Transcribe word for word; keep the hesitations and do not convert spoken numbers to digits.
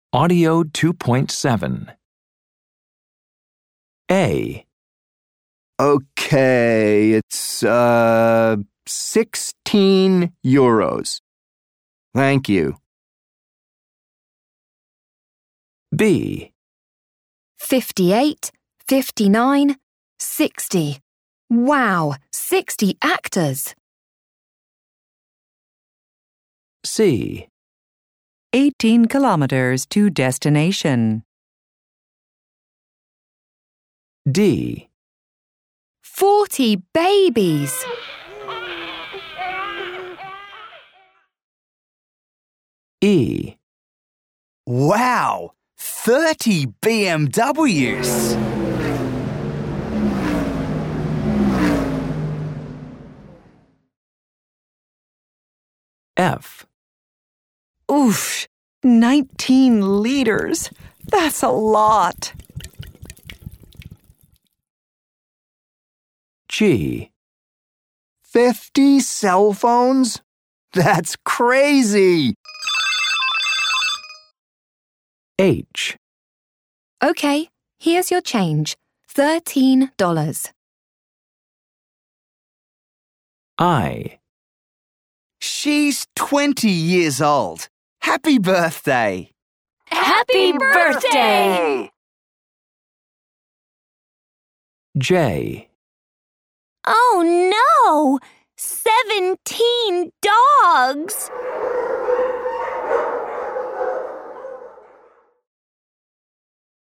Audio two point seven. A. Okay, it's, uh, sixteen euros. Thank you. B. fifty-eight, fifty-nine, sixty. Wow, sixty actors. C. eighteen kilometers to destination. D. forty babies. E. Wow! thirty B M Ws! F. Oof, nineteen liters. That's a lot. G. Fifty cell phones? That's crazy! H. Okay, here's your change. Thirteen dollars. I. She's twenty years old. Happy birthday! Happy birthday! J. Oh no! Seventeen dogs!